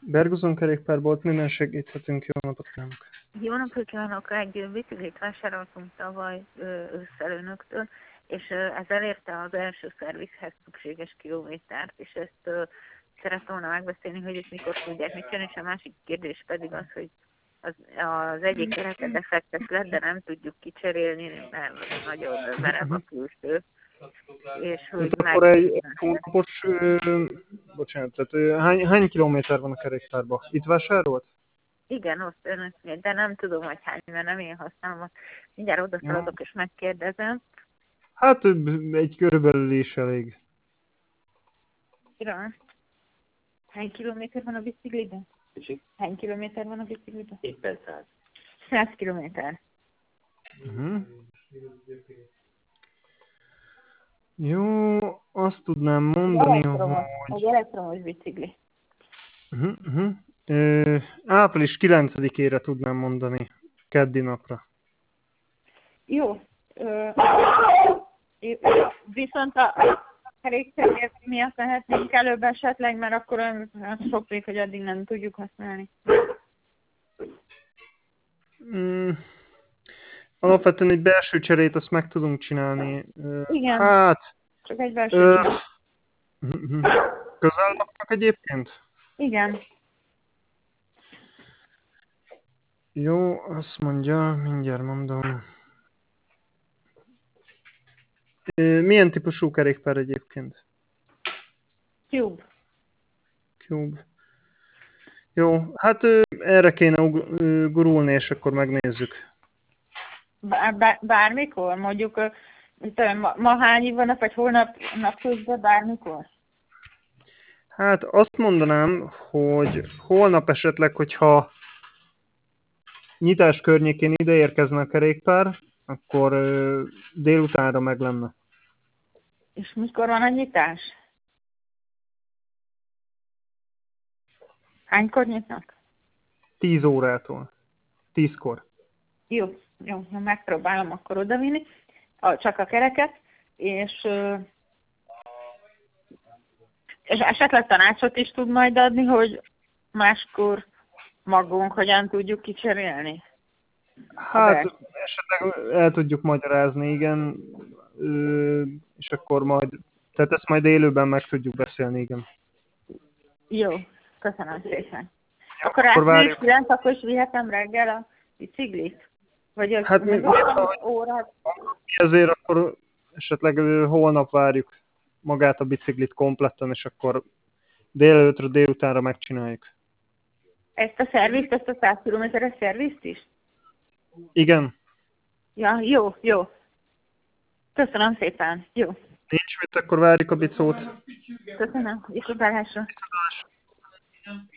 Berguzon kerékpárbolt, minden segíthetünk, jó napot kívánok! Jó napot kívánok! Egy biciklit vásároltunk tavaly ősszel önöktől, és ez elérte az első szervizhez szükséges kilométert, és ezt szerettem volna megbeszélni, hogy ezt mikor tudják mit csinálni, és a másik kérdés pedig az, hogy az egyik kereke defektes lett, de nem tudjuk kicserélni, mert nagyon merev a külső. És hogy akkor egy hónapos, bocsánat, tehát hány kilométer van a kerékpárban? Itt vásárolt? Igen, ott önöknél, de nem tudom, hogy hány, mert nem én használom. Mindjárt oda szaladok és megkérdezem. Hát egy körülbelül is elég. Kira, hány kilométer van a bicikliben? Hány kilométer van a bicikliben? Éppen 100. 100 kilométer. Jó, azt tudnám mondani, hogy... Egy elektromos bicikli. Április 9-ére tudnám mondani, keddi napra. Jó. Viszont a kerékpár miatt lehetnénk előbb esetleg, mert akkor olyan sokrék, hogy addig nem tudjuk használni. Alapvetően egy belső cserét azt meg tudunk csinálni. Igen. Hát... Csak egy belső cserét. Közel laknak egyébként? Igen. Jó, azt mondja, mindjárt mondom. Milyen típusú kerékpár egyébként? Cube. Cube. Jó, hát erre kéne gurulni, és akkor megnézzük. Bármikor? Mondjuk, ma hány van, vagy holnap napközben bármikor? Hát azt mondanám, hogy holnap esetleg, hogyha nyitás környékén ide érkezne a kerékpár, akkor délutánra meg lenne. És mikor van a nyitás? Hánykor nyitnak? 10 órától. 10-kor. Jó, megpróbálom akkor odavinni, csak a kereket, és esetleg tanácsot is tud majd adni, hogy máskor magunk hogyan tudjuk kicserélni? Hát esetleg el tudjuk magyarázni, igen, és akkor majd, tehát ezt majd élőben meg tudjuk beszélni, igen. Jó, köszönöm szépen. Akkor április 9, akkor is vihetem reggel a biciklit? Vagy az hát órát? Ezért akkor esetleg holnap várjuk magát a biciklit kompletten, és akkor délelőtre, délutánra megcsináljuk. Ezt a szervizt, ezt a 100 km-es szervizt is? Igen. Ja, jó. Köszönöm szépen. Jó. Nincs mit, akkor várjuk a bicót. Köszönöm. Viszontlátásra.